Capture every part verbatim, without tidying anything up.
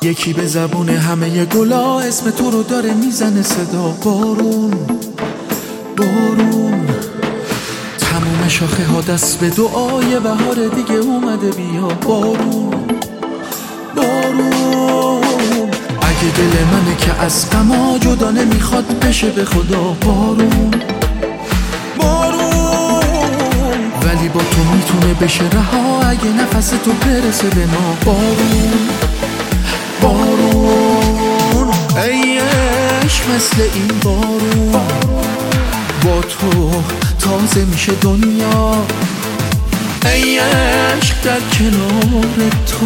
یکی به زبون همه گلا اسم تو رو داره میزنه صدا. بارون بارون تموم شاخه ها دست به دعای بهار دیگه اومده بیا. بارون بارون اگه دل منه که از غما جدا نمیخواد بشه به خدا. بارون بارون ولی با تو میتونه بشه رها اگه نفس تو برسه به ما. بارون بارون ای عشق مثل این بارون با تو تازه میشه دنیا. ای عشق در کنار تو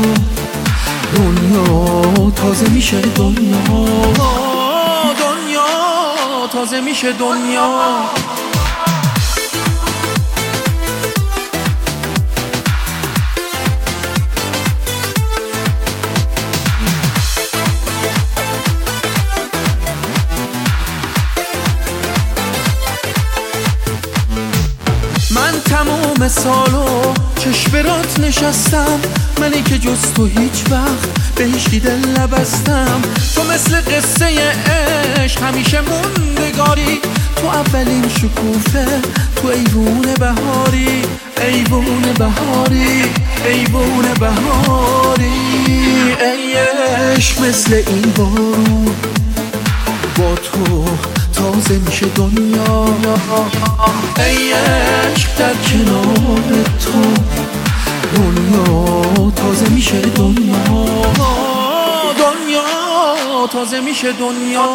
دنیا تازه میشه دنیا. دنیا تازه میشه دنیا. من تموم سالو چشم برات نشستم، منی که جز تو هیچ وقت به هیچکی دل نبستم. تو مثل قصه عشق همیشه موندگاری، تو اولین شکوفه تو ایوون بهاری. ایوون بهاری ایوون بهاری ای عشق مثل این بارون با تو تازه میشه دنیا. ای عشق در کنار تو دنیا تازه میشه دنیا. دنیا تازه میشه دنیا.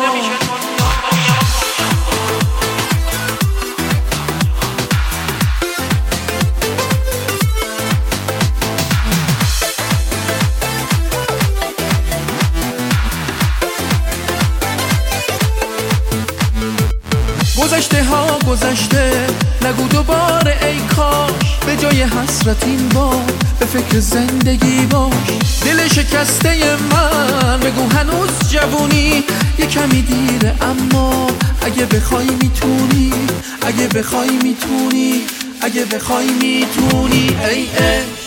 گذشته ها گذشته نگو دوباره ای کاش، به جای حسرت این بار به فکر زندگی باش. دل شکسته من بگو هنوز جوونی، یه کمی دیره اما اگه بخوای میتونی. اگه بخوای میتونی اگه بخوای میتونی ای ای